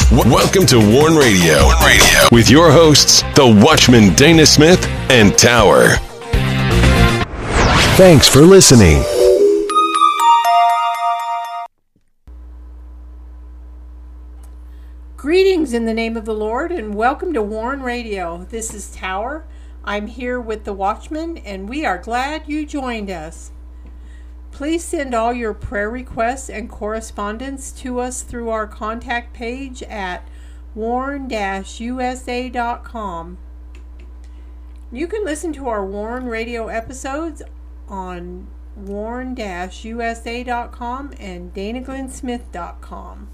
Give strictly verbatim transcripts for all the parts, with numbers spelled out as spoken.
W- welcome to Warn Radio. Warn Radio with your hosts, the Watchman Dana Smith and Tower. Thanks for listening. Greetings in the name of the Lord, and welcome to Warn Radio. This is Tower. I'm here with the Watchman, and we are glad you joined us. Please send all your prayer requests and correspondence to us through our contact page at warn dash u s a dot com. You can listen to our Warn Radio episodes on warn dash u s a dot com and dana glenn smith dot com.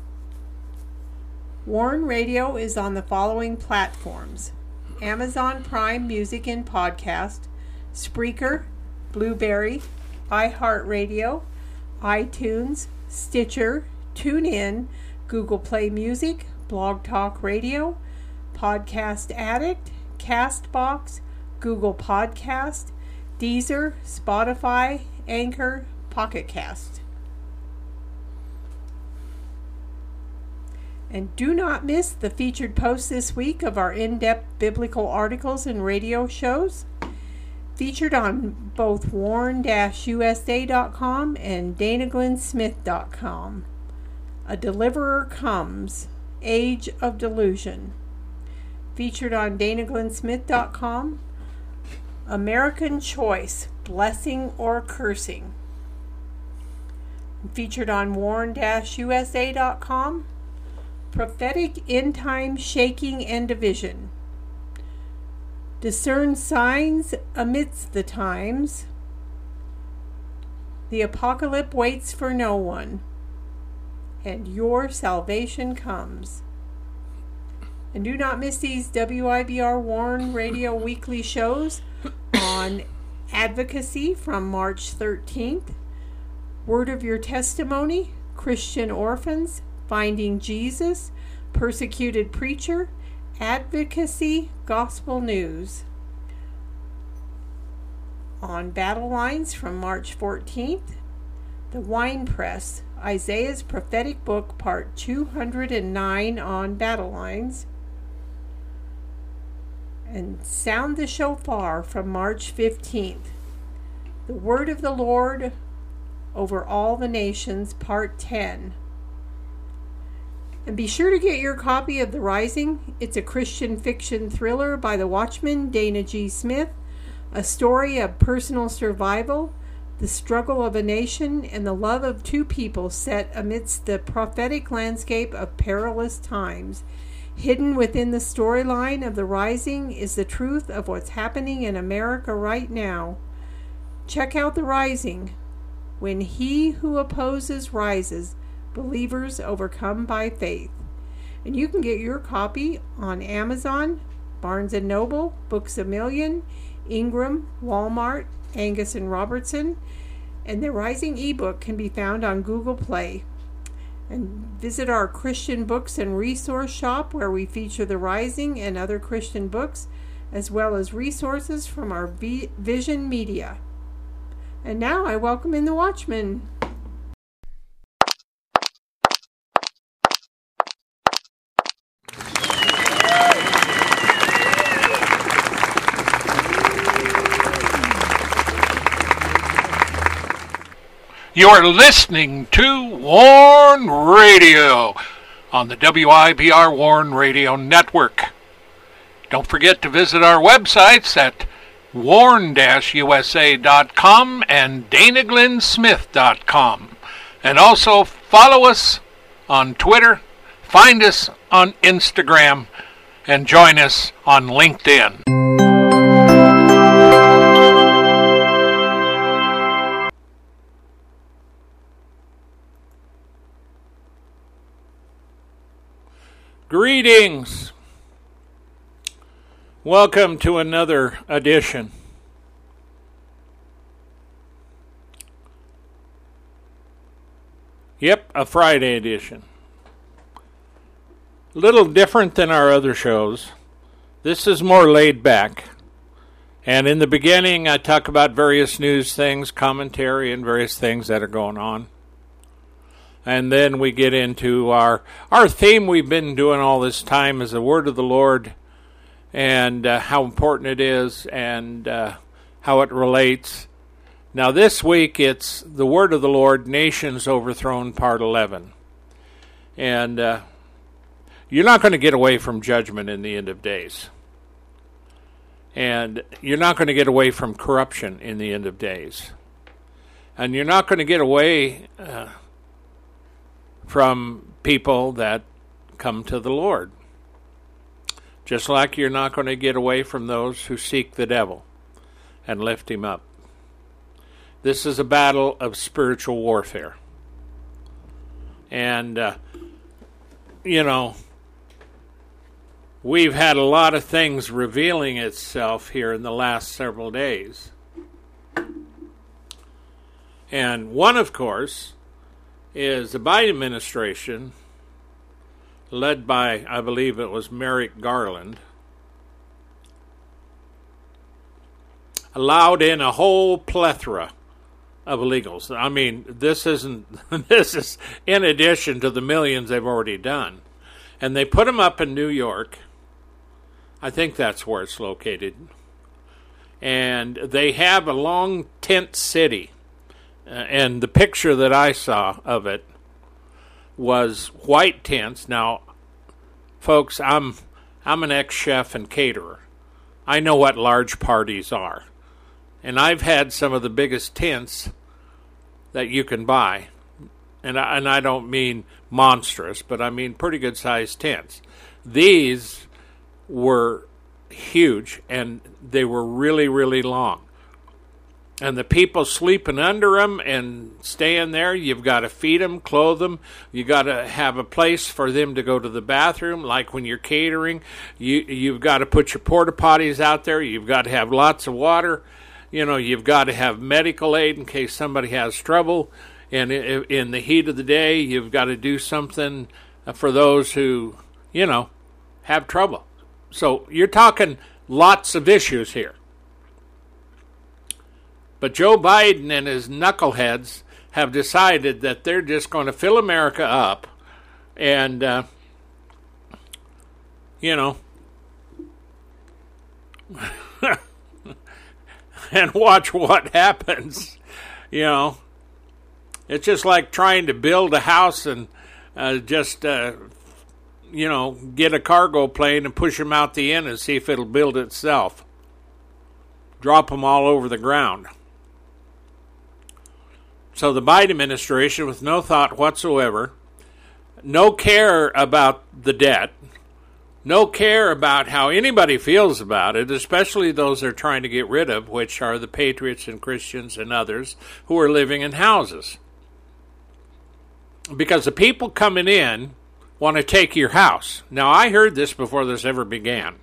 Warn Radio is on the following platforms: Amazon Prime Music and Podcast, Spreaker, Blueberry, iHeartRadio, iTunes, Stitcher, TuneIn, Google Play Music, Blog Talk Radio, Podcast Addict, Castbox, Google Podcast, Deezer, Spotify, Anchor, Pocket Cast. And do not miss the featured posts this week of our in-depth biblical articles and radio shows, featured on both warn dash u s a dot com and dana glenn smith dot com. A Deliverer Comes, Age of Delusion. Featured on dana glenn smith dot com. American Choice, Blessing or Cursing. Featured on warn dash u s a dot com. Prophetic End Time Shaking and Division. Discern Signs Amidst the Times. The Apocalypse Waits for No One. And Your Salvation Comes. And do not miss these W I B R Warn Radio weekly shows on Advocacy from March thirteenth, Word of Your Testimony, Christian Orphans, Finding Jesus, Persecuted Preacher, Advocacy, Gospel News. On Battle Lines from March fourteenth, The Wine Press, Isaiah's Prophetic Book, Part two hundred nine on Battle Lines. And Sound the Shofar from March fifteenth, The Word of the Lord Over All the Nations, Part ten. And be sure to get your copy of The Rising. It's a Christian fiction thriller by the Watchman, Dana G. Smith, a story of personal survival, the struggle of a nation, and the love of two people set amidst the prophetic landscape of perilous times. Hidden within the storyline of The Rising is the truth of what's happening in America right now. Check out The Rising. When he who opposes rises, believers overcome by faith. And you can get your copy on Amazon, Barnes and Noble, Books A Million, Ingram, Walmart, Angus and Robertson, and the Rising ebook can be found on Google Play. And visit our Christian books and resource shop where we feature The Rising and other Christian books, as well as resources from our v- Vision Media. And now I welcome in the Watchman. You are listening to Warn Radio on the W I B R Warn Radio Network. Don't forget to visit our websites at warn dash u s a dot com and dana glenn smith dot com. And also follow us on Twitter, find us on Instagram, and join us on LinkedIn. Greetings. Welcome to another edition. Yep, a Friday edition. Little different than our other shows. This is more laid back. And in the beginning, I talk about various news things, commentary, and various things that are going on. And then we get into our our theme we've been doing all this time is the Word of the Lord, and uh, how important it is, and uh, how it relates. Now this week it's the Word of the Lord, Nations Overthrown, Part eleven. And uh, you're not going to get away from judgment in the end of days. And you're not going to get away from corruption in the end of days. And you're not going to get away Uh, from people that come to the Lord. Just like you're not going to get away from those who seek the devil and lift him up. This is a battle of spiritual warfare. And, uh, you know, we've had a lot of things revealing itself here in the last several days. And one, of course, is the Biden administration, led by, I believe it was Merrick Garland, allowed in a whole plethora of illegals. I mean, this isn't, this is in addition to the millions they've already done. And they put them up in New York. I think that's where it's located. And they have a long tent city. Uh, and the picture that I saw of it was white tents. Now, folks, I'm I'm an ex-chef and caterer. I know what large parties are. And I've had some of the biggest tents that you can buy. And I, and I don't mean monstrous, but I mean pretty good-sized tents. These were huge, and they were really, really long. And the people sleeping under them and staying there, you've got to feed them, clothe them. You've got to have a place for them to go to the bathroom. Like when you're catering, you, you've got to put your porta potties out there. You've got to have lots of water. You know, you've got to have medical aid in case somebody has trouble. And in the heat of the day, you've got to do something for those who, you know, have trouble. So you're talking lots of issues here. But Joe Biden and his knuckleheads have decided that they're just going to fill America up and, uh, you know, and watch what happens. You know, it's just like trying to build a house and uh, just, uh, you know, get a cargo plane and push them out the end and see if it'll build itself. Drop them all over the ground. So the Biden administration, with no thought whatsoever, no care about the debt, no care about how anybody feels about it, especially those they're trying to get rid of, which are the patriots and Christians and others who are living in houses. Because the people coming in want to take your house. Now, I heard this before this ever began.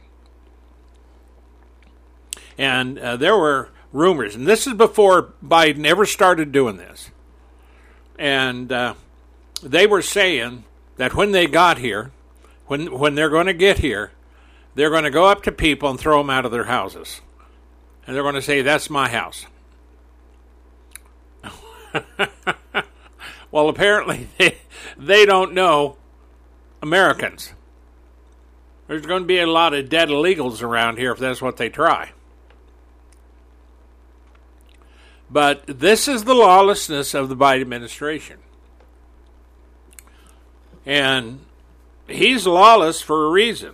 And uh, there were rumors, and this is before Biden ever started doing this. And uh, they were saying that when they got here, when when they're going to get here, they're going to go up to people and throw them out of their houses. And they're going to say, that's my house. Well, apparently they, they don't know Americans. There's going to be a lot of dead illegals around here if that's what they try. But this is the lawlessness of the Biden administration. And he's lawless for a reason.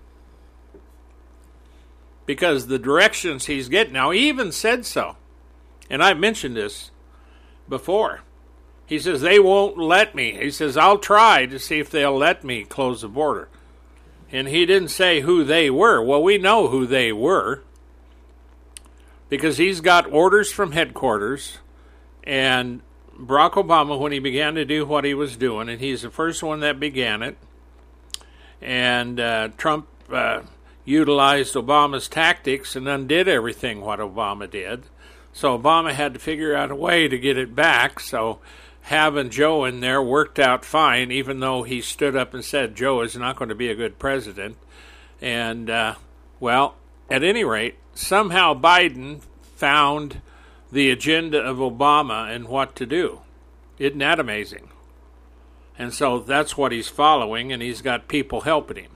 Because the directions he's getting. Now, he even said so. And I've mentioned this before. He says, they won't let me. He says, I'll try to see if they'll let me close the border. And he didn't say who they were. Well, we know who they were. Because he's got orders from headquarters, and Barack Obama, when he began to do what he was doing, and he's the first one that began it, and uh, Trump uh, utilized Obama's tactics and undid everything what Obama did. So Obama had to figure out a way to get it back, so having Joe in there worked out fine, even though he stood up and said Joe is not going to be a good president. And, uh, well, at any rate, somehow Biden found the agenda of Obama and what to do. Isn't that amazing? And so that's what he's following, and he's got people helping him.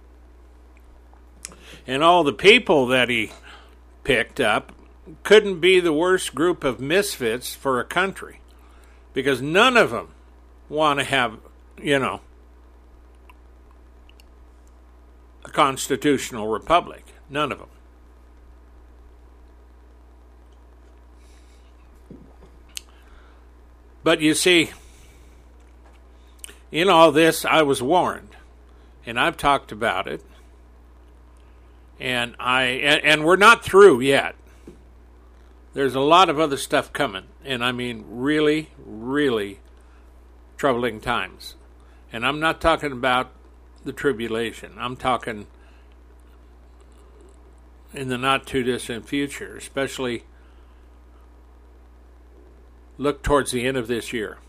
And all the people that he picked up couldn't be the worst group of misfits for a country, because none of them want to have, you know, a constitutional republic. None of them. But you see, in all this, I was warned, and I've talked about it, and I and, and we're not through yet. There's a lot of other stuff coming, and I mean really, really troubling times. And I'm not talking about the tribulation. I'm talking in the not-too-distant future, especially look towards the end of this year.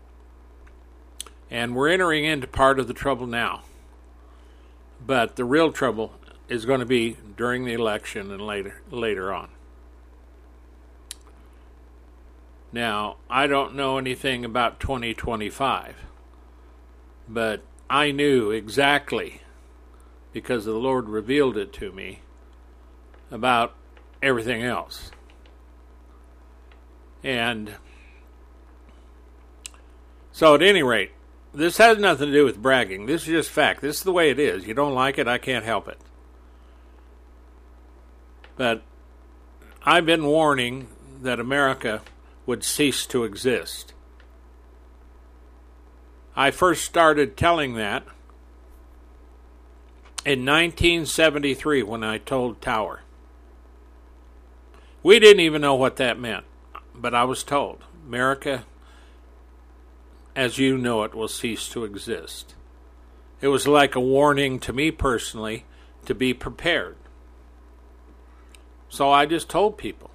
And we're entering into part of the trouble now. But the real trouble is going to be during the election and later later on. Now, I don't know anything about twenty twenty-five, but I knew exactly, because the Lord revealed it to me, about everything else. And so at any rate, this has nothing to do with bragging. This is just fact. This is the way it is. You don't like it, I can't help it. But I've been warning that America would cease to exist. I first started telling that in nineteen seventy-three when I told Tower. We didn't even know what that meant, but I was told, America, as you know it, will cease to exist. It was like a warning to me personally to be prepared. So I just told people.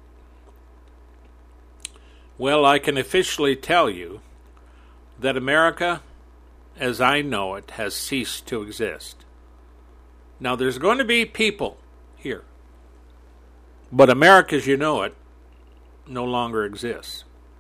Well, I can officially tell you that America, as I know it, has ceased to exist. Now, there's going to be people here, but America, as you know it, no longer exists.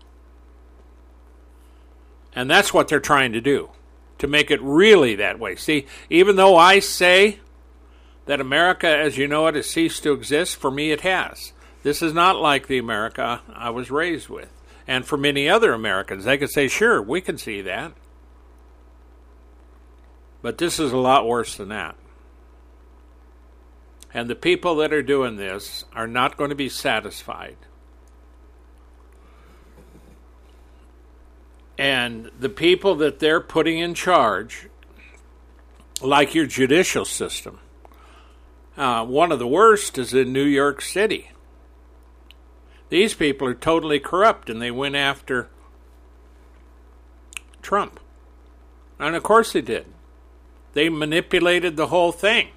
And that's what they're trying to do, to make it really that way. See, even though I say that America, as you know it, has ceased to exist, for me it has. This is not like the America I was raised with. And for many other Americans, they could say, sure, we can see that. But this is a lot worse than that. And the people that are doing this are not going to be satisfied. And the people that they're putting in charge, like your judicial system, uh, one of the worst is in New York City. These people are totally corrupt, and they went after Trump. And of course they did. They manipulated the whole thing.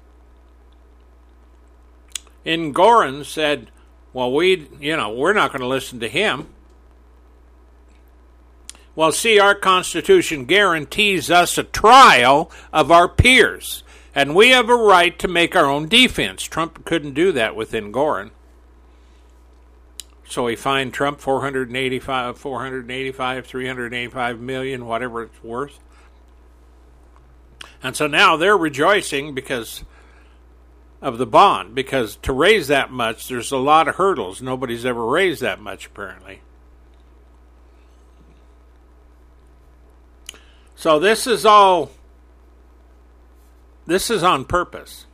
Engoron said, well, we, you know, we're not going to listen to him. Well, see, our Constitution guarantees us a trial of our peers, and we have a right to make our own defense. Trump couldn't do that with Engoron. So he fined Trump four hundred eighty-five, four hundred eighty-five, three hundred eighty-five million, whatever it's worth. And so now they're rejoicing because of the bond, because to raise that much, there's a lot of hurdles. Nobody's ever raised that much, apparently. So this is all, this is on purpose.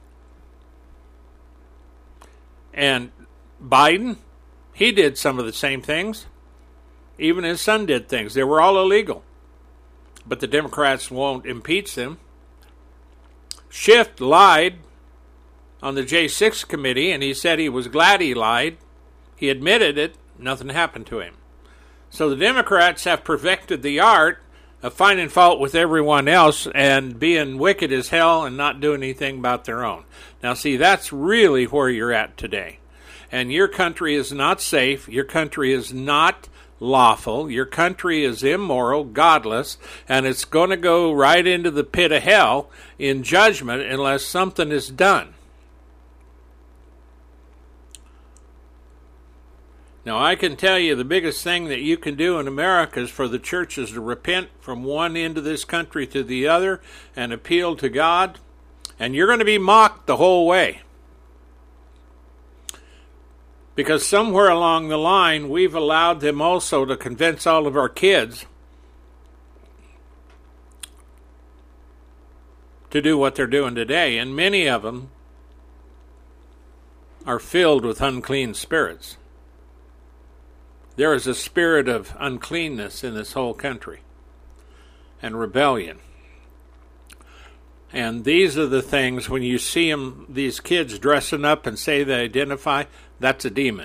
And Biden, he did some of the same things. Even his son did things. They were all illegal. But the Democrats won't impeach them. Schiff lied on the J six committee, and he said he was glad he lied. He admitted it. Nothing happened to him. So the Democrats have perfected the art of finding fault with everyone else and being wicked as hell and not doing anything about their own. Now, see, that's really where you're at today. And your country is not safe. Your country is not lawful. Your country is immoral, godless, and it's going to go right into the pit of hell in judgment unless something is done. Now, I can tell you the biggest thing that you can do in America is for the churches to repent from one end of this country to the other and appeal to God, and you're going to be mocked the whole way. Because somewhere along the line, we've allowed them also to convince all of our kids to do what they're doing today, and many of them are filled with unclean spirits. There is a spirit of uncleanness in this whole country and rebellion. And these are the things, when you see them, these kids dressing up and say they identify, that's a demon.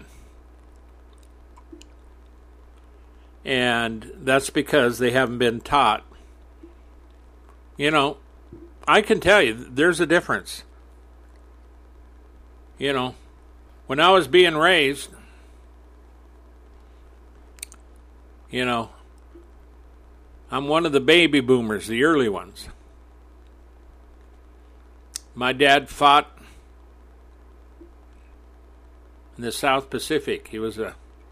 And that's because they haven't been taught. You know, I can tell you, there's a difference. You know, when I was being raised, you know, I'm one of the baby boomers, the early ones. My dad fought in the South Pacific. He was a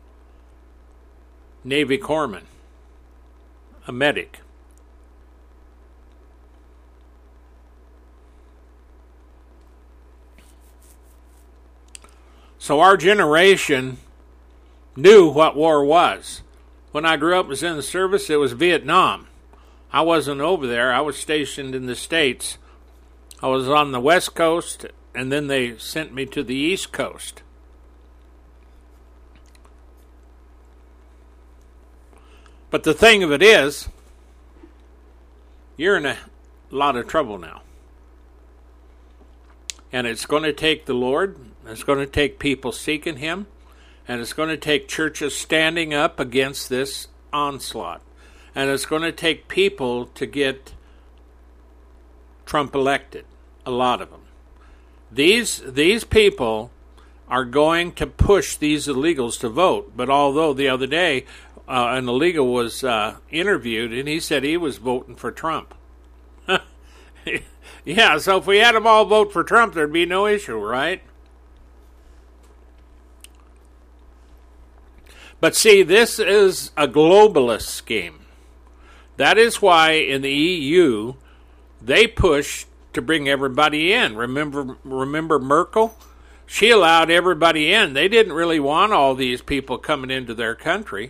Navy corpsman, a medic. So our generation knew what war was. When I grew up and was in the service, it was Vietnam. I wasn't over there. I was stationed in the States. I was on the West Coast, and then they sent me to the East Coast. But the thing of it is, you're in a lot of trouble now. And it's going to take the Lord, it's going to take people seeking Him, and it's going to take churches standing up against this onslaught. And it's going to take people to get Trump elected, a lot of them. These, these people are going to push these illegals to vote. But although the other day uh, an illegal was uh, interviewed, and he said he was voting for Trump. Yeah, so if we had them all vote for Trump, there'd be no issue, right? But see, this is a globalist scheme. That is why in the E U, they pushed to bring everybody in. Remember, remember Merkel? She allowed everybody in. They didn't really want all these people coming into their country.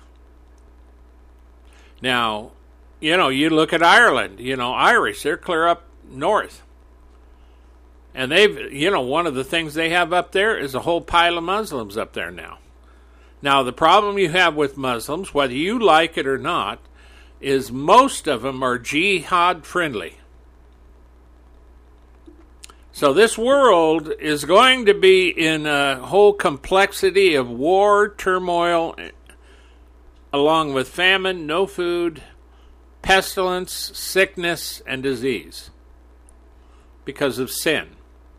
Now, you know, you look at Ireland, you know, Irish, they're clear up north. And they've, you know, one of the things they have up there is a whole pile of Muslims up there now. Now, the problem you have with Muslims, whether you like it or not, is most of them are jihad friendly. So this world is going to be in a whole complexity of war, turmoil, along with famine, no food, pestilence, sickness, and disease because of sin.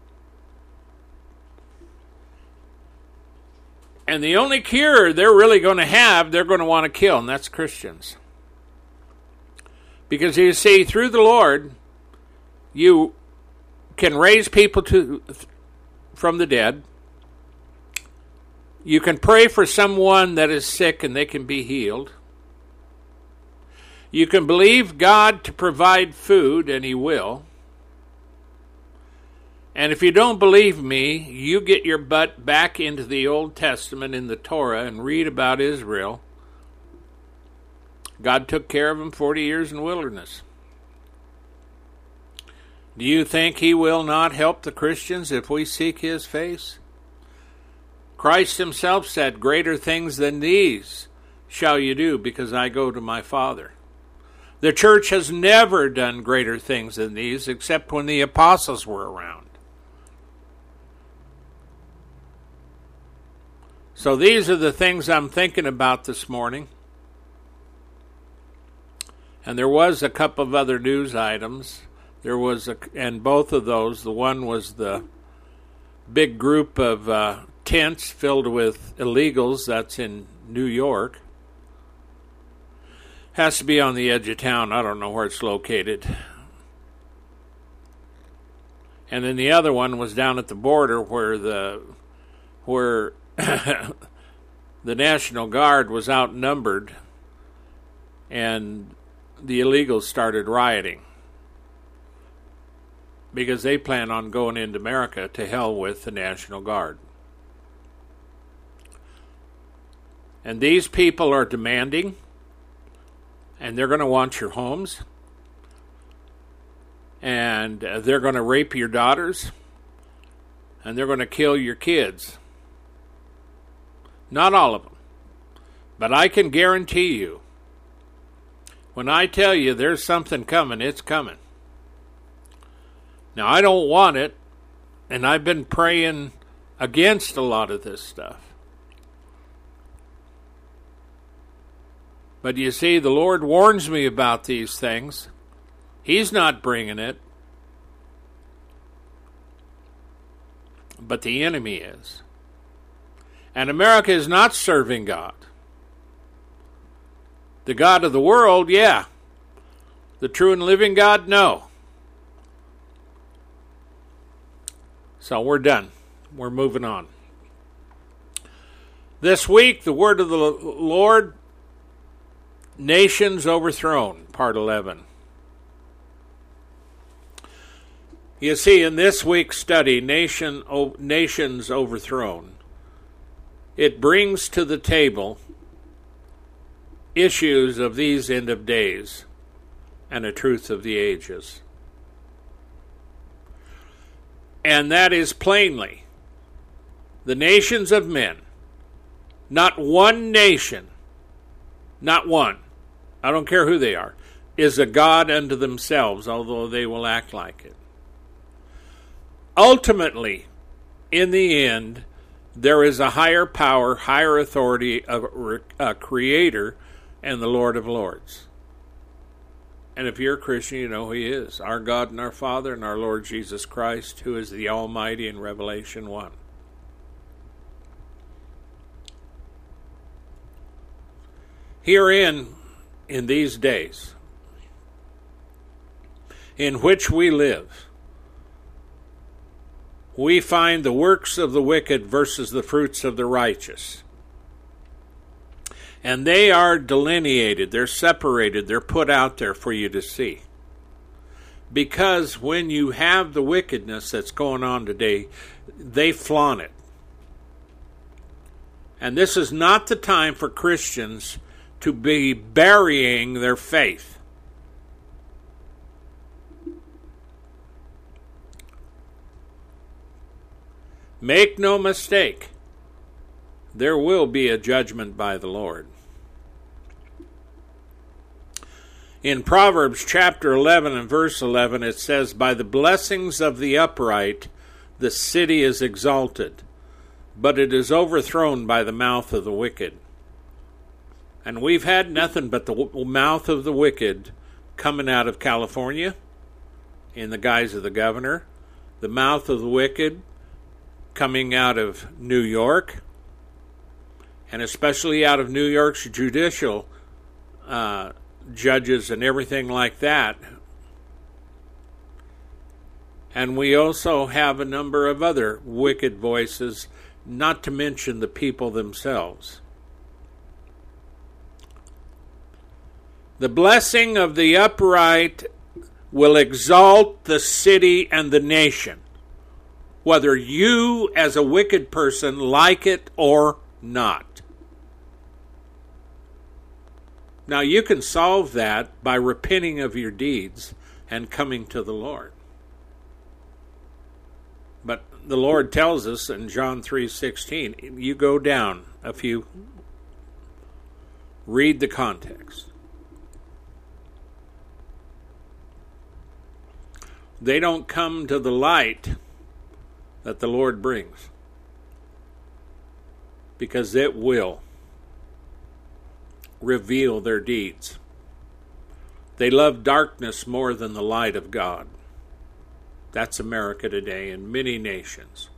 And the only cure they're really going to have, they're going to want to kill, and that's Christians. Because you see, through the Lord, you can raise people to from the dead. You can pray for someone that is sick and they can be healed. You can believe God to provide food, and He will. And if you don't believe me, you get your butt back into the Old Testament in the Torah and read about Israel. God took care of them forty years in the wilderness. Do you think He will not help the Christians if we seek His face? Christ Himself said, "Greater things than these shall you do, because I go to my Father." The church has never done greater things than these, except when the apostles were around. So these are the things I'm thinking about this morning. And there was a couple of other news items. There was, a, and both of those, the one was the big group of uh, tents filled with illegals. That's in New York. Has to be on the edge of town. I don't know where it's located. And then the other one was down at the border where the where the National Guard was outnumbered and the illegals started rioting because they plan on going into America. To hell with the National Guard. And these people are demanding, and they're going to want your homes, and they're going to rape your daughters, and they're going to kill your kids. Not all of them. But I can guarantee you, when I tell you there's something coming, it's coming. Now, I don't want it, and I've been praying against a lot of this stuff. But you see, the Lord warns me about these things. He's not bringing it, but the enemy is. And America is not serving God. The God of the world, yeah. The true and living God, no. So we're done. We're moving on. This week, the word of the Lord, Nations Overthrown, part eleven. You see, in this week's study, Nation, o- Nations Overthrown, it brings to the table issues of these end of days and a truth of the ages. And that is plainly the nations of men. Not one nation, not one, I don't care who they are, is a god unto themselves, although they will act like it. Ultimately, in the end, there is a higher power, higher authority, a, a creator, and the Lord of Lords. And if you're a Christian, you know who he is. Our God and our Father and our Lord Jesus Christ, who is the Almighty in Revelation one. Herein, in these days, in which we live, we find the works of the wicked versus the fruits of the righteous. And they are delineated, they're separated, they're put out there for you to see. Because when you have the wickedness that's going on today, they flaunt it. And this is not the time for Christians to be burying their faith. Make no mistake, there will be a judgment by the Lord. In Proverbs chapter eleven and verse eleven, it says, "By the blessings of the upright the city is exalted, but it is overthrown by the mouth of the wicked." And we've had nothing but the w- mouth of the wicked coming out of California in the guise of the governor, the mouth of the wicked coming out of New York, and especially out of New York's judicial uh, judges and everything like that. And we also have a number of other wicked voices, not to mention the people themselves. The blessing of the upright will exalt the city and the nation, whether you as a wicked person like it or not. Now you can solve that by repenting of your deeds and coming to the Lord. But the Lord tells us in John three sixteen, you go down a few, read the context. They don't come to the light that the Lord brings, because it will reveal their deeds. They love darkness more than the light of God. That's America today and many nations.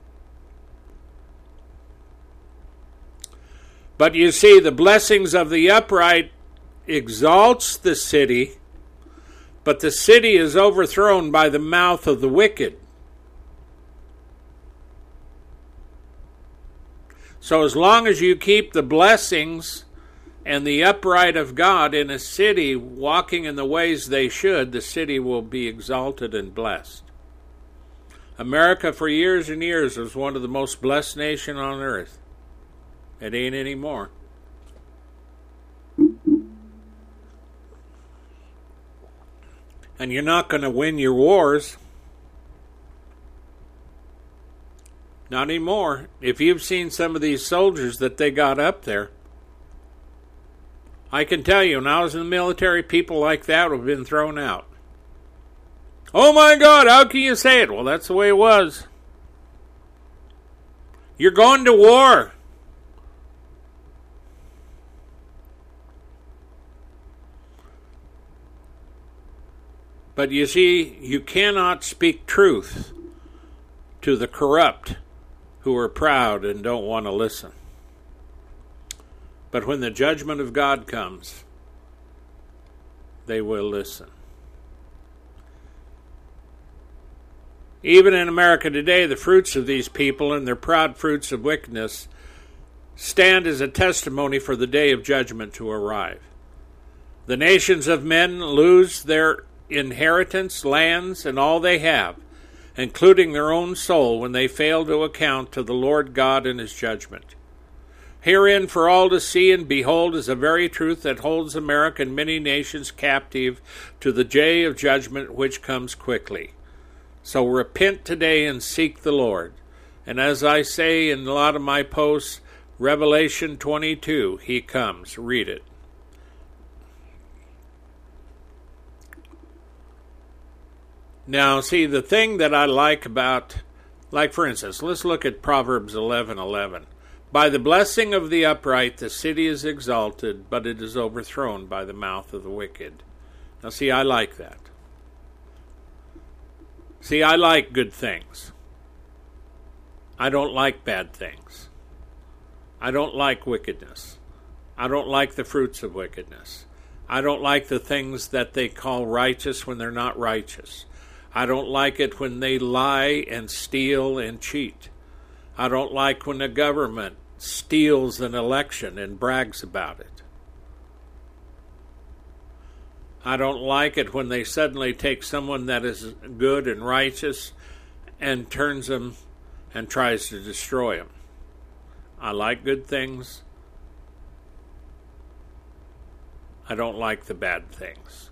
But you see, the blessings of the upright exalts the city, but the city is overthrown by the mouth of the wicked. So as long as you keep the blessings and the upright of God in a city walking in the ways they should, the city will be exalted and blessed. America for years and years was one of the most blessed nations on earth. It ain't anymore. And you're not going to win your wars. Not anymore. If you've seen some of these soldiers that they got up there, I can tell you, when I was in the military, people like that have been thrown out. Oh my God, how can you say it? Well, that's the way it was. You're going to war. But you see, you cannot speak truth to the corrupt who are proud and don't want to listen. But when the judgment of God comes, they will listen. Even in America today, the fruits of these people and their proud fruits of wickedness stand as a testimony for the day of judgment to arrive. The nations of men lose their inheritance, lands, and all they have, including their own soul, when they fail to account to the Lord God in his judgment. Herein for all to see and behold is a very truth that holds America and many nations captive to the day of judgment which comes quickly. So repent today and seek the Lord. And as I say in a lot of my posts, Revelation twenty-two, he comes. Read it. Now, see, the thing that I like about, like for instance, let's look at Proverbs eleven eleven. By the blessing of the upright, the city is exalted, but it is overthrown by the mouth of the wicked. Now, see, I like that. See, I like good things. I don't like bad things. I don't like wickedness. I don't like the fruits of wickedness. I don't like the things that they call righteous when they're not righteous. I don't like it when they lie and steal and cheat. I don't like when the government steals an election and brags about it. I don't like it when they suddenly take someone that is good and righteous and turns them and tries to destroy them. I like good things. I don't like the bad things.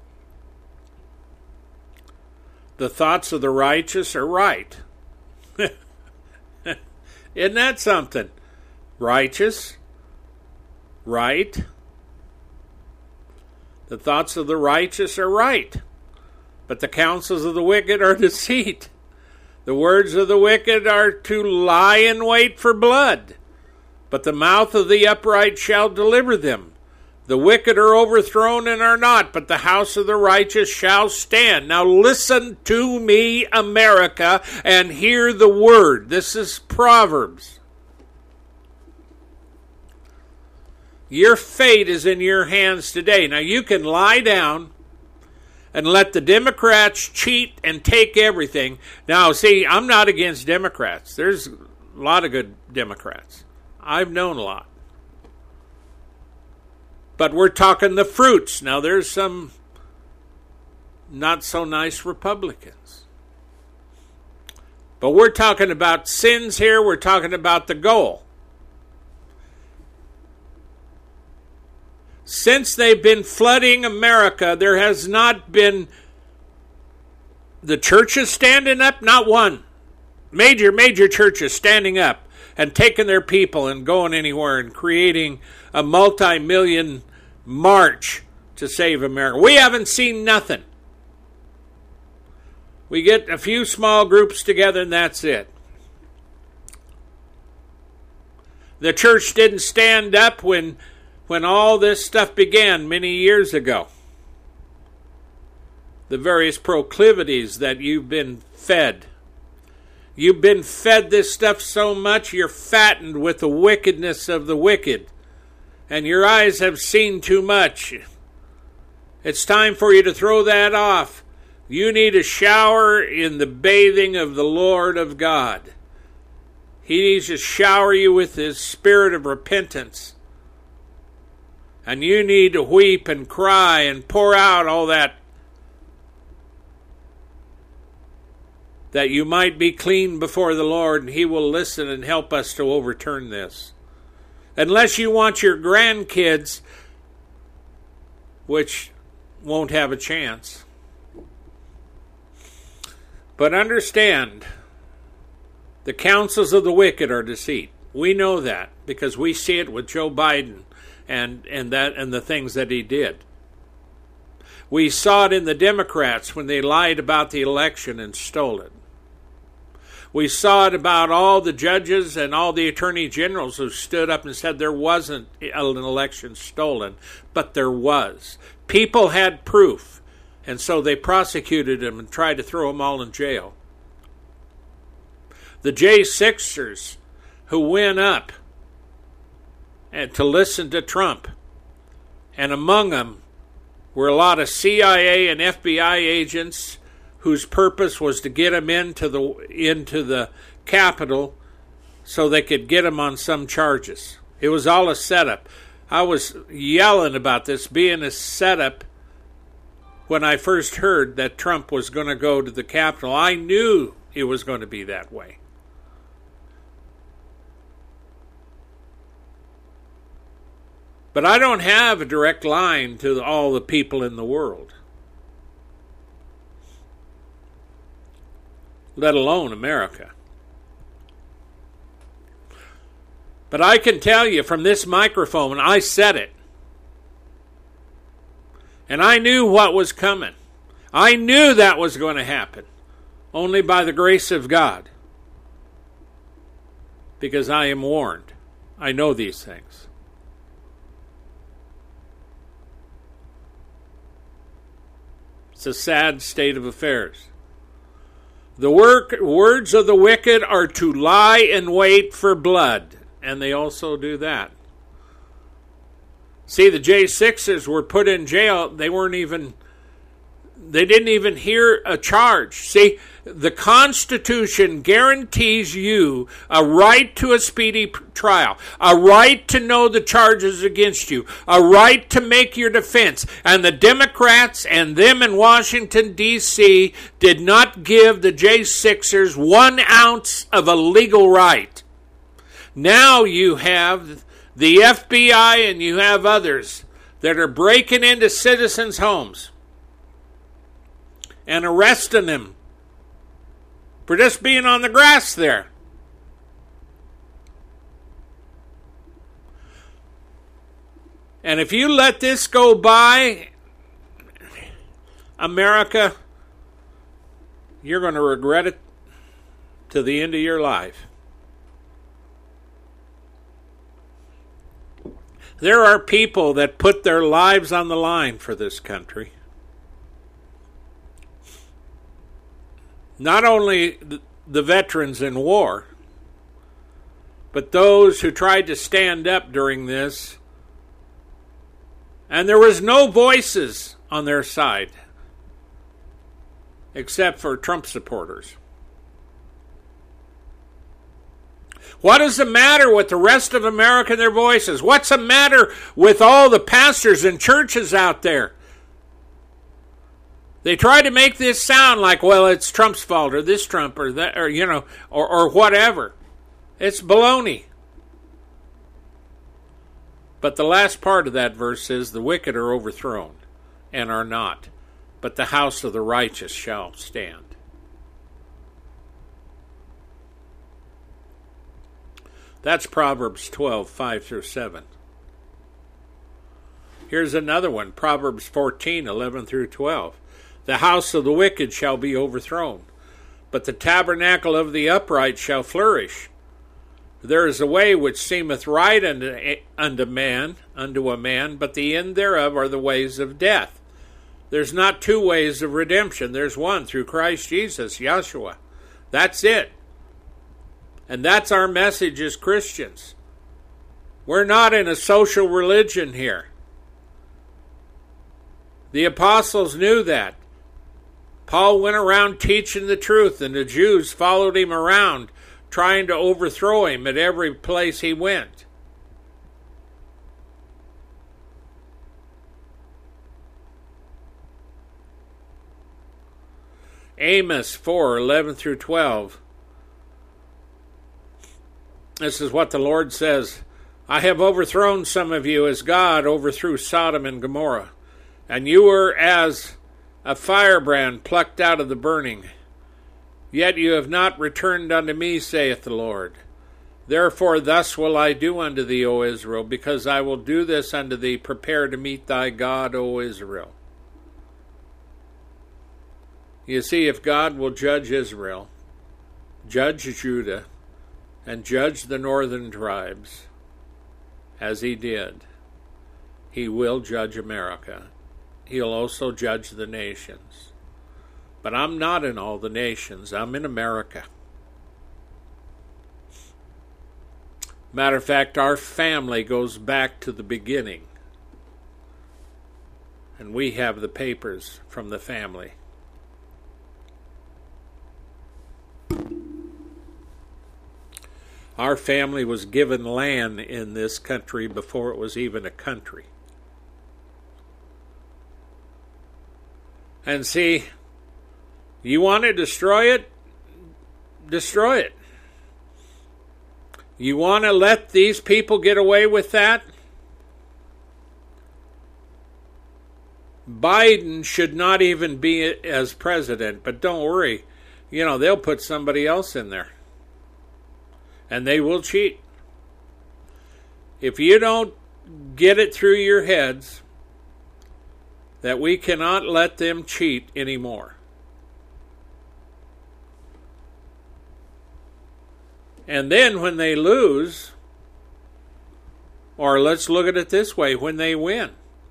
The thoughts of the righteous are right. Isn't that something? Righteous, right. The thoughts of the righteous are right, but the counsels of the wicked are deceit. The words of the wicked are to lie in wait for blood, but the mouth of the upright shall deliver them. The wicked are overthrown and are not, but the house of the righteous shall stand. Now listen to me, America, and hear the word. This is Proverbs. Your fate is in your hands today. Now you can lie down and let the Democrats cheat and take everything. Now, see, I'm not against Democrats. There's a lot of good Democrats. I've known a lot. But we're talking the fruits. Now, there's some not so nice Republicans. But we're talking about sins here. We're talking about the goal. Since they've been flooding America, there has not been the churches standing up, not one. Major, major churches standing up and taking their people and going anywhere and creating a multi-million march to save America. We haven't seen nothing. We get a few small groups together and that's it. The church didn't stand up when, when all this stuff began many years ago. The various proclivities that you've been fed. You've been fed this stuff so much you're fattened with the wickedness of the wicked. And your eyes have seen too much. It's time for you to throw that off. You need a shower in the bathing of the Lord of God. He needs to shower you with His spirit of repentance. And you need to weep and cry and pour out all that, that you might be clean before the Lord, and He will listen and help us to overturn this. Unless you want your grandkids, which won't have a chance. But understand, the counsels of the wicked are deceit. We know that because we see it with Joe Biden and, and that and the things that he did. We saw it in the Democrats when they lied about the election and stole it. We saw it about all the judges and all the attorney generals who stood up and said there wasn't an election stolen, but there was. People had proof, and so they prosecuted them and tried to throw them all in jail. The J sixers who went up and to listen to Trump, and among them were a lot of C I A and F B I agents whose purpose was to get him into the into the Capitol so they could get him on some charges. It was all a setup. I was yelling about this being a setup when I first heard that Trump was going to go to the Capitol. I knew it was going to be that way. But I don't have a direct line to all the people in the world, let alone America. But I can tell you from this microphone, I said it. And I knew what was coming. I knew that was going to happen. Only by the grace of God. Because I am warned. I know these things. It's a sad state of affairs. The work, words of the wicked are to lie in wait for blood. And they also do that. See, the J sixers were put in jail. They weren't even, they didn't even hear a charge. See, the Constitution guarantees you a right to a speedy trial, a right to know the charges against you, a right to make your defense. And the Democrats and them in Washington, D C did not give the J sixers one ounce of a legal right. Now you have the F B I and you have others that are breaking into citizens' homes and arresting them for just being on the grass there. And if you let this go by, America, you're going to regret it to the end of your life. There are people that put their lives on the line for this country. Not only the veterans in war, but those who tried to stand up during this. And there was no voices on their side, except for Trump supporters. What is the matter with the rest of America and their voices? What's the matter with all the pastors and churches out there? They try to make this sound like, well, it's Trump's fault, or this Trump, or that, or you know, or, or whatever. It's baloney. But the last part of that verse is, the wicked are overthrown, and are not, but the house of the righteous shall stand. That's Proverbs twelve, five through seven. Here's another one, Proverbs fourteen, eleven through twelve. The house of the wicked shall be overthrown, but the tabernacle of the upright shall flourish. There is a way which seemeth right unto, unto man, unto a man, but the end thereof are the ways of death. There's not two ways of redemption. There's one, through Christ Jesus, Yeshua. That's it. And that's our message as Christians. We're not in a social religion here. The apostles knew that. Paul went around teaching the truth, and the Jews followed him around trying to overthrow him at every place he went. Amos four, eleven through twelve. This is what the Lord says. I have overthrown some of you as God overthrew Sodom and Gomorrah, and you were as a firebrand plucked out of the burning. Yet you have not returned unto me, saith the Lord. Therefore thus will I do unto thee, O Israel, because I will do this unto thee. Prepare to meet thy God, O Israel. You see, if God will judge Israel, judge Judah, and judge the northern tribes, as he did, he will judge America. He'll also judge the nations. But I'm not in all the nations. I'm in America. Matter of fact, our family goes back to the beginning. And we have the papers from the family. Our family was given land in this country before it was even a country. And see, you want to destroy it? Destroy it. You want to let these people get away with that? Biden should not even be as president, but don't worry. You know, they'll put somebody else in there. And they will cheat. If you don't get it through your heads that we cannot let them cheat anymore. And then when they lose, or let's look at it this way, when they win.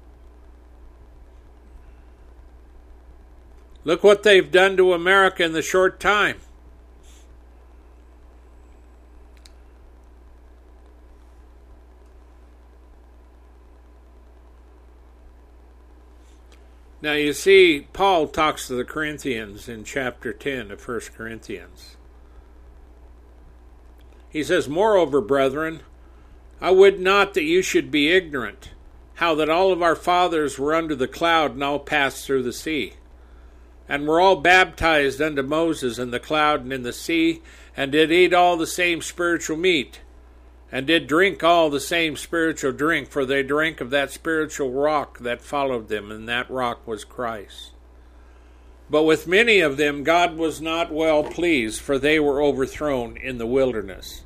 Look what they've done to America in the short time. Now you see, Paul talks to the Corinthians in chapter ten of First Corinthians. He says, Moreover, brethren, I would not that you should be ignorant, how that all of our fathers were under the cloud and all passed through the sea, and were all baptized unto Moses in the cloud and in the sea, and did eat all the same spiritual meat, and did drink all the same spiritual drink, for they drank of that spiritual rock that followed them, and that rock was Christ. But with many of them God was not well pleased, for they were overthrown in the wilderness.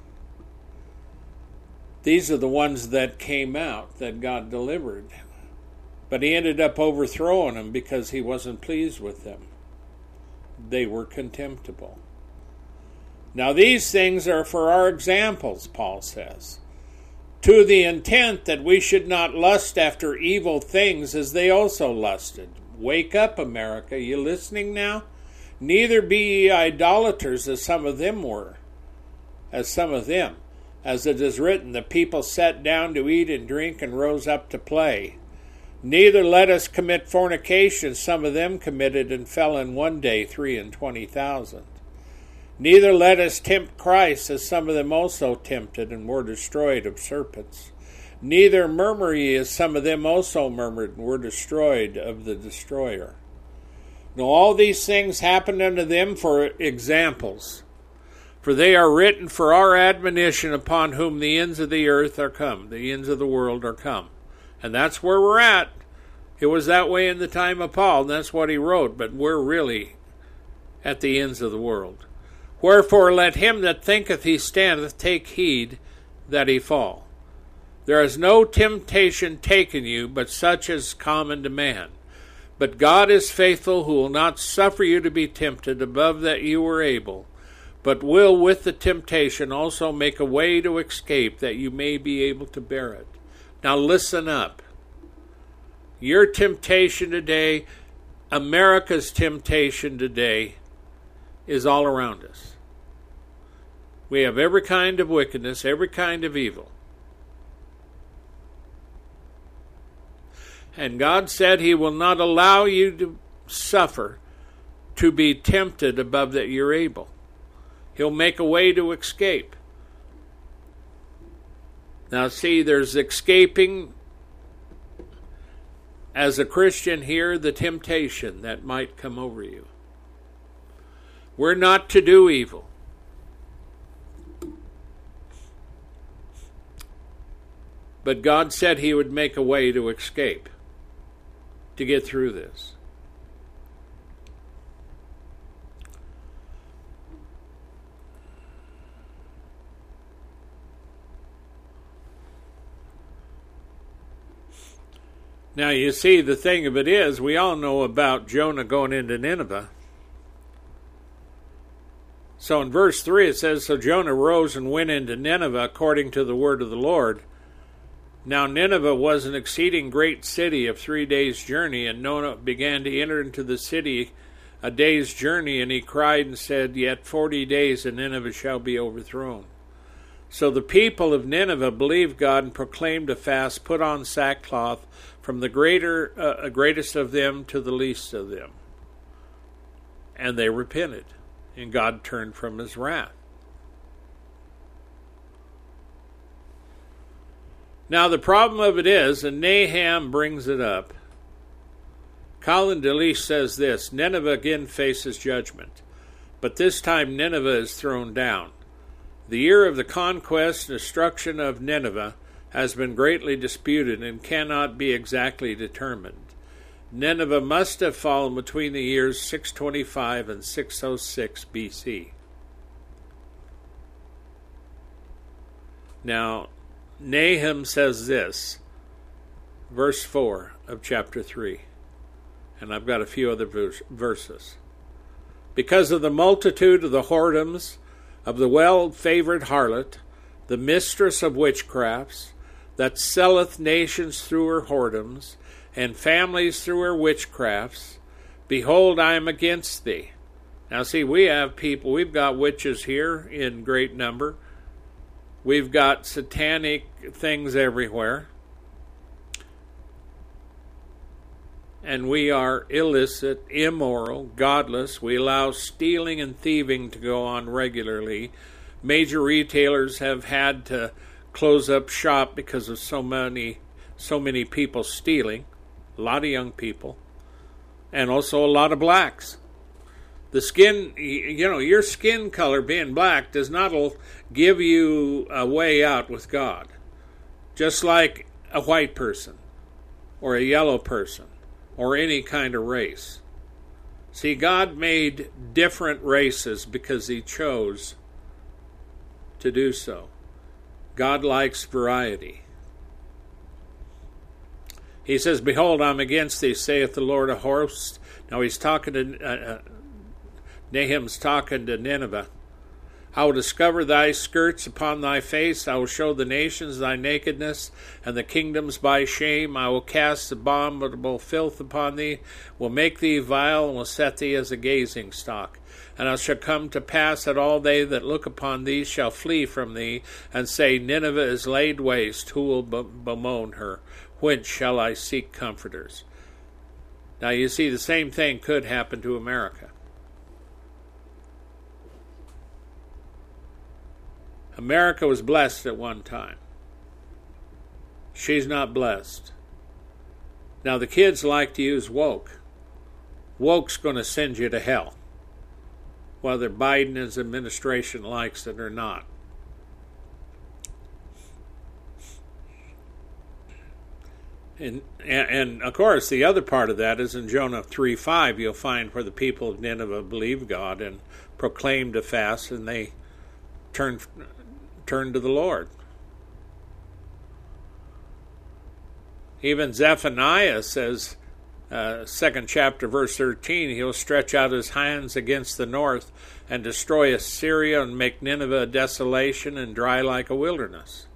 These are the ones that came out that God delivered. But he ended up overthrowing them because he wasn't pleased with them. They were contemptible. Now these things are for our examples, Paul says, to the intent that we should not lust after evil things as they also lusted. Wake up, America. You listening now? Neither be ye idolaters as some of them were, as some of them. As it is written, the people sat down to eat and drink and rose up to play. Neither let us commit fornication, some of them committed and fell in one day three and twenty thousand. Neither let us tempt Christ, as some of them also tempted and were destroyed of serpents. Neither murmur ye, as some of them also murmured and were destroyed of the destroyer. Now all these things happened unto them for examples, for they are written for our admonition, upon whom the ends of the earth are come, the ends of the world are come. And that's where we're at. It was that way in the time of Paul, and that's what he wrote, but we're really at the ends of the world. Wherefore let him that thinketh he standeth take heed that he fall. There is no temptation taken you, but such as common to man. But God is faithful, who will not suffer you to be tempted above that you are able, but will with the temptation also make a way to escape, that you may be able to bear it. Now listen up. Your temptation today, America's temptation today, is all around us. We have every kind of wickedness, every kind of evil. And God said he will not allow you to suffer, to be tempted above that you're able. He'll make a way to escape. Now see, there's escaping as a Christian here, the temptation that might come over you. We're not to do evil. But God said he would make a way to escape, to get through this. Now, you see, the thing of it is, we all know about Jonah going into Nineveh. So in verse three it says, So Jonah rose and went into Nineveh according to the word of the Lord. Now Nineveh was an exceeding great city of three days' journey, and Jonah began to enter into the city a day's journey, and he cried and said, Yet forty days and Nineveh shall be overthrown. So the people of Nineveh believed God and proclaimed a fast, put on sackcloth, from the greater, uh, greatest of them to the least of them. And they repented, and God turned from his wrath. Now the problem of it is, and Nahum brings it up, Colin DeLeese says this, Nineveh again faces judgment, but this time Nineveh is thrown down. The year of the conquest and destruction of Nineveh has been greatly disputed and cannot be exactly determined. Nineveh must have fallen between the years six twenty-five and six oh six B C. Now, Nahum says this, verse four of chapter three, and I've got a few other verses. Because of the multitude of the whoredoms of the well-favored harlot, the mistress of witchcrafts, that selleth nations through her whoredoms, and families through her witchcrafts, behold, I am against thee. Now see, we have people, we've got witches here in great number. We've got satanic things everywhere. And we are illicit, immoral, godless. We allow stealing and thieving to go on regularly. Major retailers have had to close up shop because of so many so many people stealing. A lot of young people. And also a lot of blacks. The skin, you know, your skin color being black does not give you a way out with God. Just like a white person or a yellow person or any kind of race. See, God made different races because he chose to do so. God likes variety. He says, Behold, I'm against thee, saith the Lord of hosts. Now he's talking to, uh, uh, Nahum's talking to Nineveh. I will discover thy skirts upon thy face. I will show the nations thy nakedness, and the kingdoms by shame. I will cast abominable filth upon thee, will make thee vile, and will set thee as a gazing stock. And it shall come to pass that all they that look upon thee shall flee from thee, and say, Nineveh is laid waste, who will bemoan her? Whence shall I seek comforters? Now you see, the same thing could happen to America. America was blessed at one time. She's not blessed. Now the kids like to use woke. Woke's going to send you to hell, whether Biden and his administration likes it or not. And, and, and of course, the other part of that is in Jonah three five, you'll find where the people of Nineveh believed God and proclaimed a fast, and they turned turned to the Lord. Even Zephaniah says, uh, second chapter, verse thirteen, he'll stretch out his hands against the north and destroy Assyria and make Nineveh a desolation and dry like a wilderness.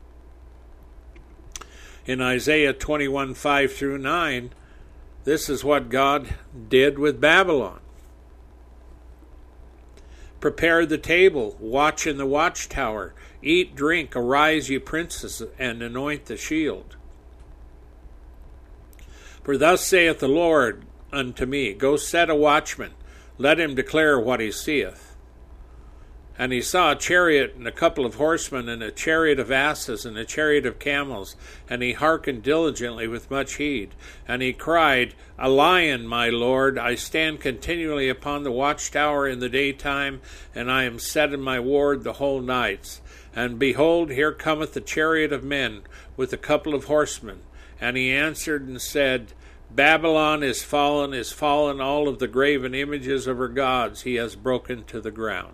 In Isaiah twenty-one five through nine, this is what God did with Babylon. Prepare the table, watch in the watchtower, eat, drink, arise, ye princes, and anoint the shield. For thus saith the Lord unto me, Go set a watchman, let him declare what he seeth. And he saw a chariot and a couple of horsemen and a chariot of asses and a chariot of camels. And he hearkened diligently with much heed. And he cried, A lion, my lord! I stand continually upon the watchtower in the daytime, and I am set in my ward the whole nights. And behold, here cometh the chariot of men with a couple of horsemen. And he answered and said, Babylon is fallen, is fallen, all of the graven images of her gods he has broken to the ground.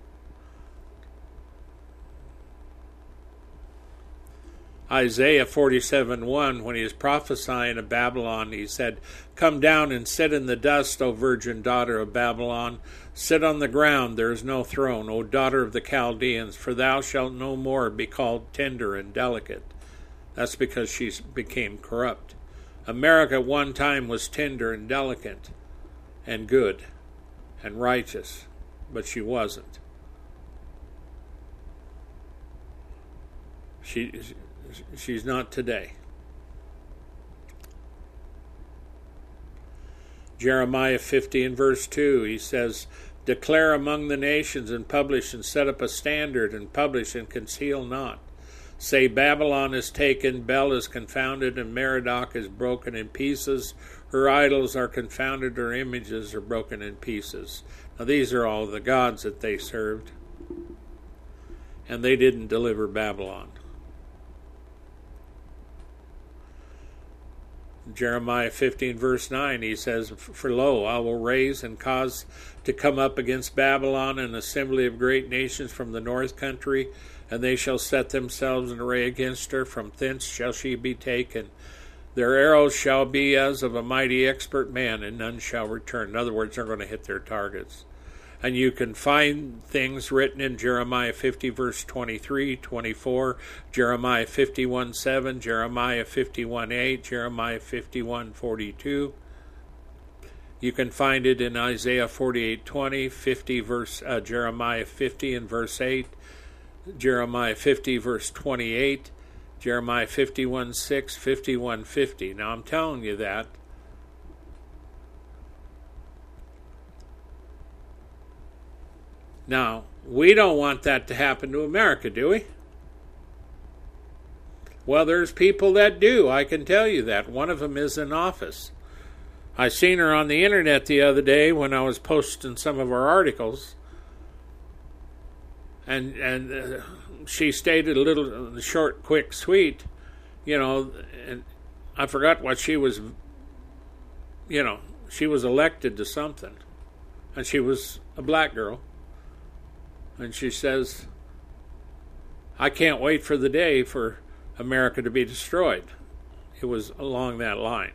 Isaiah forty-seven one, when he is prophesying of Babylon, he said, Come down and sit in the dust, O virgin daughter of Babylon. Sit on the ground, there is no throne, O daughter of the Chaldeans, for thou shalt no more be called tender and delicate. That's because she became corrupt. America at one time was tender and delicate and good and righteous, but she wasn't. She... She's not today. Jeremiah fifty and verse two, he says, Declare among the nations and publish and set up a standard and publish and conceal not. Say, Babylon is taken, Bel is confounded, and Merodach is broken in pieces. Her idols are confounded, her images are broken in pieces. Now these are all the gods that they served. And they didn't deliver Babylon. Jeremiah fifteen verse nine, he says, For lo, I will raise and cause to come up against Babylon an assembly of great nations from the north country, and they shall set themselves in array against her. From thence shall she be taken. Their arrows shall be as of a mighty expert man, and none shall return. In other words, they're going to hit their targets. And you can find things written in Jeremiah fifty, verse twenty-three, twenty-four, Jeremiah fifty-one seven, Jeremiah fifty-one eight, Jeremiah fifty-one forty-two. You can find it in Isaiah forty-eight twenty, fifty verse, uh, Jeremiah fifty and verse eight, Jeremiah fifty, verse twenty-eight, Jeremiah fifty-one six, fifty-one fifty. Now I'm telling you that. Now, we don't want that to happen to America, do we? Well, there's people that do. I can tell you that. One of them is in office. I seen her on the internet the other day when I was posting some of our articles. And and uh, she stated a little short, quick, sweet, you know, and I forgot what she was, you know, she was elected to something. And she was a black girl. And she says, I can't wait for the day for America to be destroyed. It was along that line.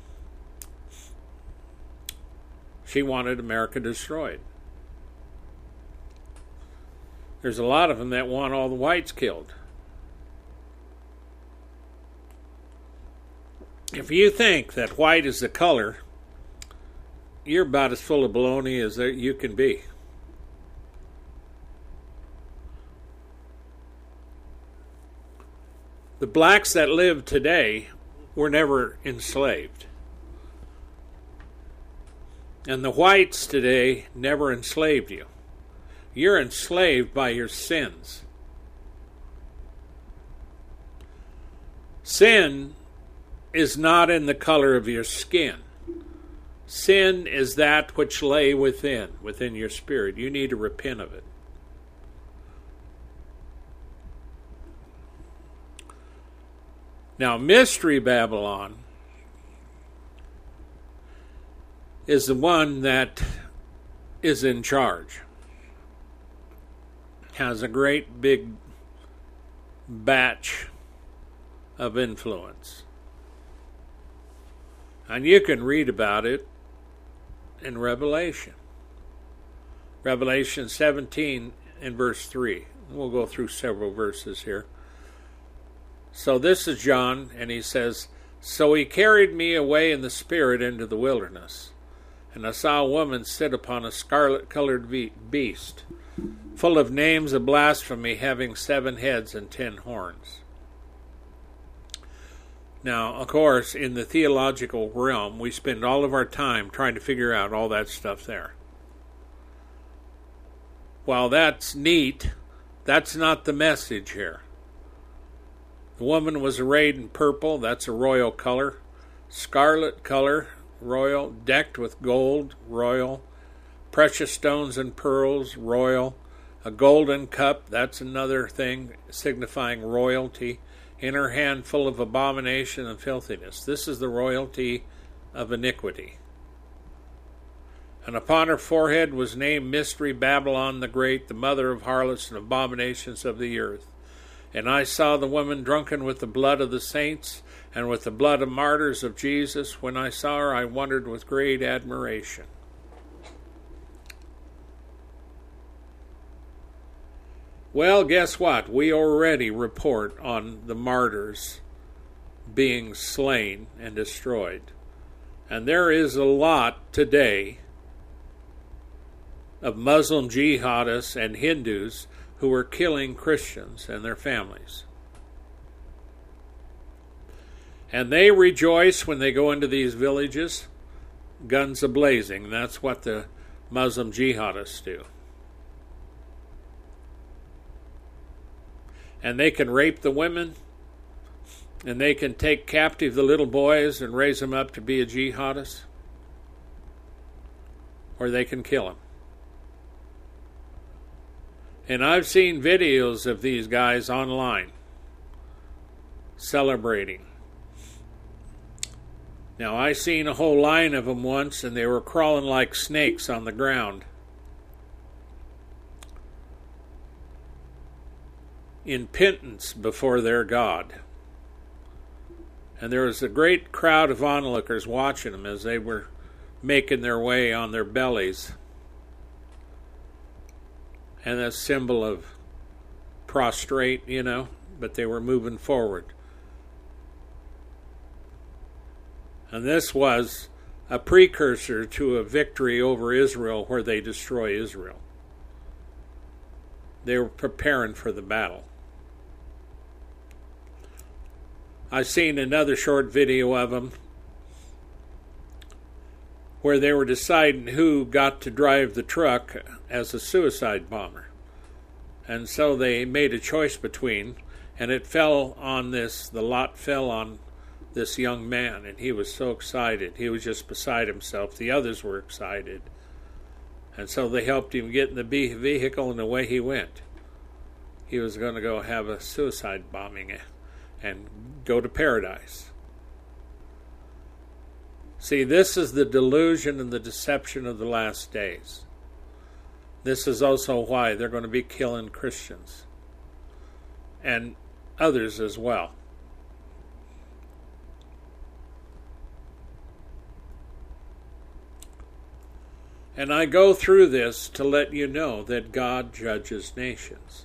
She wanted America destroyed. There's a lot of them that want all the whites killed. If you think that white is the color, you're about as full of baloney as you can be. The blacks that live today were never enslaved. And the whites today never enslaved you. You're enslaved by your sins. Sin is not in the color of your skin. Sin is that which lay within, within your spirit. You need to repent of it. Now, Mystery Babylon is the one that is in charge. Has a great big batch of influence. And you can read about it in Revelation. Revelation seventeen and verse three. We'll go through several verses here. So this is John, and he says, So he carried me away in the spirit into the wilderness, and I saw a woman sit upon a scarlet-colored beast, full of names of blasphemy, having seven heads and ten horns. Now, of course, in the theological realm, we spend all of our time trying to figure out all that stuff there. While that's neat, that's not the message here. The woman was arrayed in purple, that's a royal color, scarlet color, royal, decked with gold, royal, precious stones and pearls, royal, a golden cup, that's another thing signifying royalty, in her hand full of abomination and filthiness. This is the royalty of iniquity. And upon her forehead was named Mystery Babylon the Great, the mother of harlots and abominations of the earth. And I saw the woman drunken with the blood of the saints and with the blood of martyrs of Jesus. When I saw her, I wondered with great admiration. Well, guess what? We already report on the martyrs being slain and destroyed. And there is a lot today of Muslim jihadists and Hindus who are killing Christians and their families. And they rejoice when they go into these villages, guns a-blazing. That's what the Muslim jihadists do. And they can rape the women, and they can take captive the little boys and raise them up to be a jihadist, or they can kill them. And I've seen videos of these guys online celebrating. Now, I seen a whole line of them once, and they were crawling like snakes on the ground in penance before their God. And there was a great crowd of onlookers watching them as they were making their way on their bellies. And a symbol of prostrate, you know, but they were moving forward. And this was a precursor to a victory over Israel where they destroy Israel. They were preparing for the battle. I've seen another short video of them where they were deciding who got to drive the truck as a suicide bomber. And so they made a choice between, and it fell on this, the lot fell on this young man, and he was so excited. He was just beside himself. The others were excited. And so they helped him get in the vehicle, and away he went. He was going to go have a suicide bombing and go to paradise. See, this is the delusion and the deception of the last days. This is also why they're going to be killing Christians and others as well. And I go through this to let you know that God judges nations.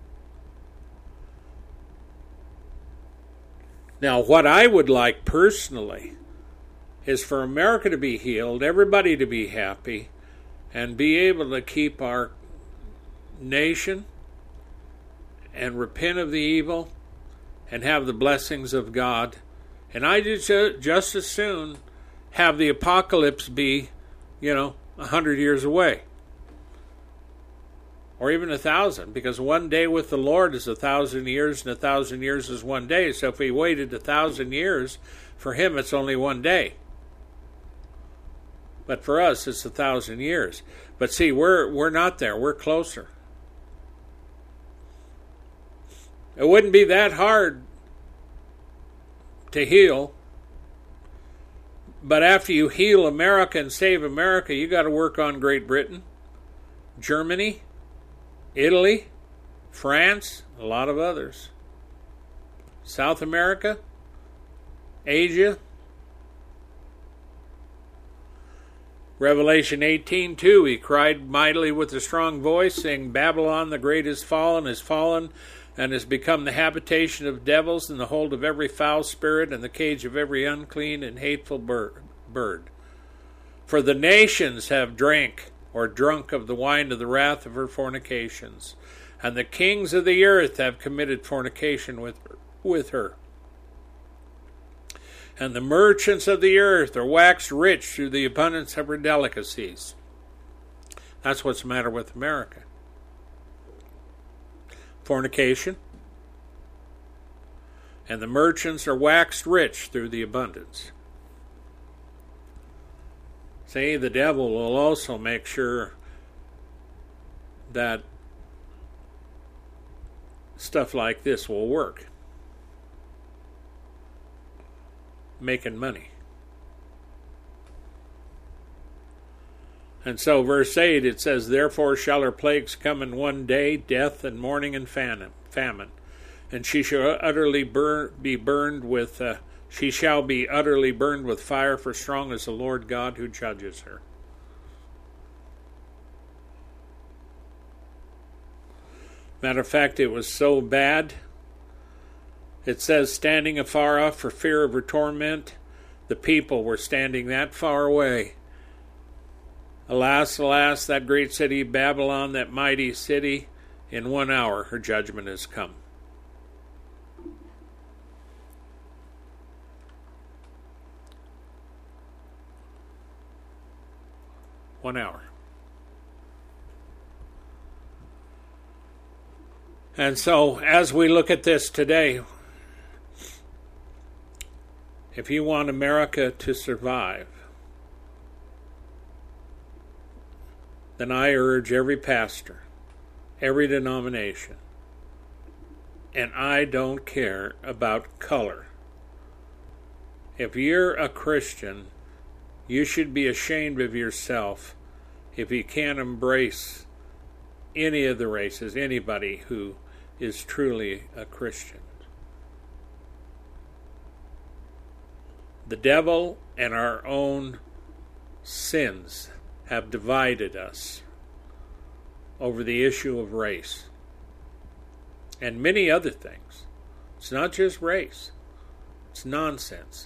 Now, what I would like personally is for America to be healed, everybody to be happy, and be able to keep our nation and repent of the evil and have the blessings of God. And I just, just as soon have the apocalypse be, you know, a hundred years away. Or even a thousand, because one day with the Lord is a thousand years, and a thousand years is one day. So if we waited a thousand years, for him it's only one day. But for us, it's a thousand years. But see, we're we're not there. We're closer. It wouldn't be that hard to heal. But after you heal America and save America, you got to work on Great Britain, Germany, Italy, France, a lot of others. South America, Asia. Revelation eighteen two, he cried mightily with a strong voice, saying, Babylon the great is fallen, is fallen, and has become the habitation of devils, and the hold of every foul spirit, and the cage of every unclean and hateful bird. For the nations have drank, or drunk of the wine of the wrath of her fornications, and the kings of the earth have committed fornication with her. With her. And the merchants of the earth are waxed rich through the abundance of her delicacies. That's what's the matter with America. fornication, and the merchants are waxed rich through the abundance. See, the devil will also make sure that stuff like this will work. Making money. And so verse eight, it says, Therefore shall her plagues come in one day, death and mourning and famine. And she shall utterly burn, be burned with, uh, she shall be utterly burned with fire, for strong is the Lord God who judges her. Matter of fact, it was so bad, it says, standing afar off for fear of her torment, the people were standing that far away. Alas, alas, that great city Babylon, that mighty city, in one hour her judgment has come. One hour. And so, as we look at this today, if you want America to survive, then I urge every pastor, every denomination, and I don't care about color. If you're a Christian, you should be ashamed of yourself if you can't embrace any of the races, anybody who is truly a Christian. The devil and our own sins have divided us over the issue of race and many other things. It's not just race. It's nonsense.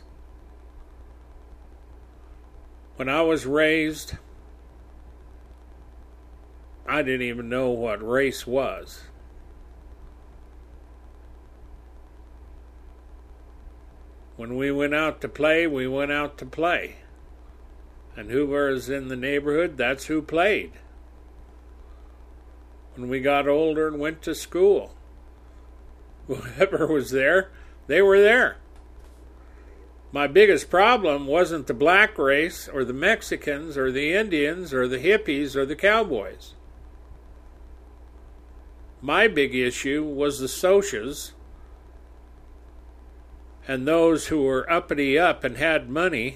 When I was raised, I didn't even know what race was. When we went out to play, we went out to play. And who was in the neighborhood, that's who played. When we got older and went to school, whoever was there, they were there. My biggest problem wasn't the black race or the Mexicans or the Indians or the hippies or the cowboys. My big issue was the socias and those who were uppity up and had money.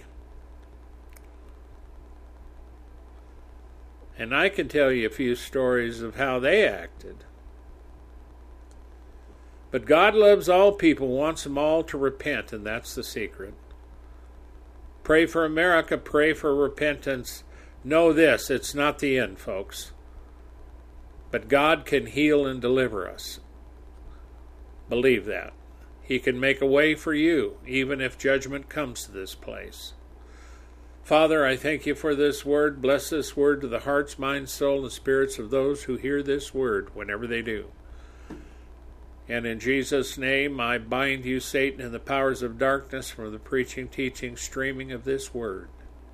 And I can tell you a few stories of how they acted. But God loves all people, wants them all to repent, and that's the secret. Pray for America, pray for repentance. Know this, it's not the end, folks. But God can heal and deliver us. Believe that. He can make a way for you, even if judgment comes to this place. Father, I thank you for this word. Bless this word to the hearts, minds, soul, and spirits of those who hear this word whenever they do. And in Jesus' name, I bind you, Satan, and the powers of darkness from the preaching, teaching, streaming of this word.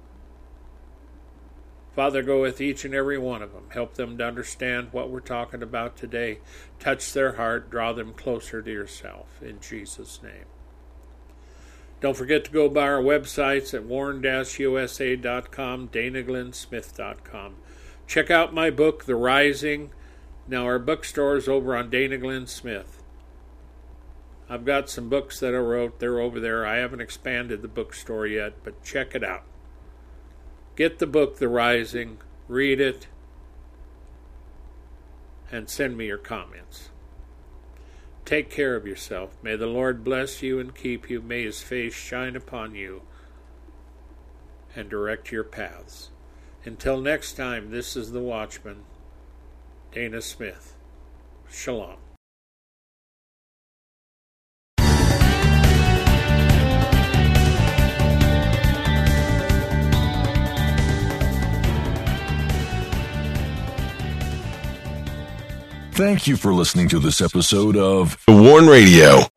Father, go with each and every one of them. Help them to understand what we're talking about today. Touch their heart. Draw them closer to yourself. In Jesus' name. Don't forget to go by our websites at warren dash u s a dot com, dana glenn smith dot com. Check out my book, The Rising. Now, our bookstore is over on Dana Glenn Smith. I've got some books that I wrote. They're over there. I haven't expanded the bookstore yet, but check it out. Get the book, The Rising, read it, and send me your comments. Take care of yourself. May the Lord bless you and keep you. May his face shine upon you and direct your paths. Until next time, this is the Watchman, Dana Smith. Shalom. Thank you for listening to this episode of The Warn Radio.